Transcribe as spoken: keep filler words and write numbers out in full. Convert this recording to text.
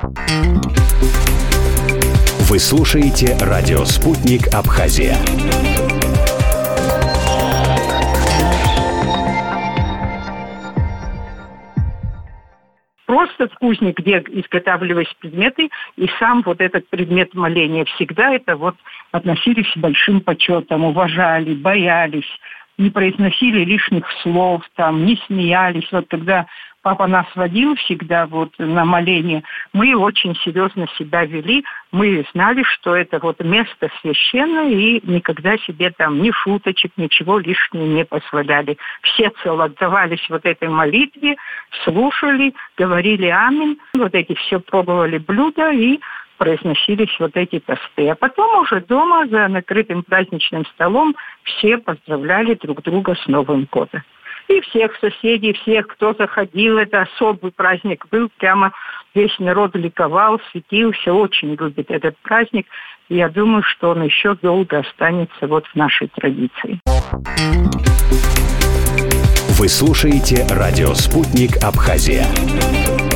Вы слушаете радио «Спутник Абхазия». Просто в кузне, где изготавливались предметы, и сам вот этот предмет моления всегда это вот относились с большим почетом, уважали, боялись, не произносили лишних слов, там, не смеялись. Вот когда папа нас водил всегда вот на моление, мы очень серьезно себя вели, мы знали, что это вот место священное, и никогда себе там ни шуточек, ничего лишнего не позволяли. Всецело отдавались вот этой молитве, слушали, говорили аминь, вот эти все пробовали блюда и произносились вот эти тосты. А потом уже дома за накрытым праздничным столом все поздравляли друг друга с Новым годом. И всех соседей, всех, кто заходил, это особый праздник был, прямо весь народ ликовал, светился, очень любит этот праздник. И я думаю, что он еще долго останется вот в нашей традиции. Вы слушаете радио «Спутник Абхазия».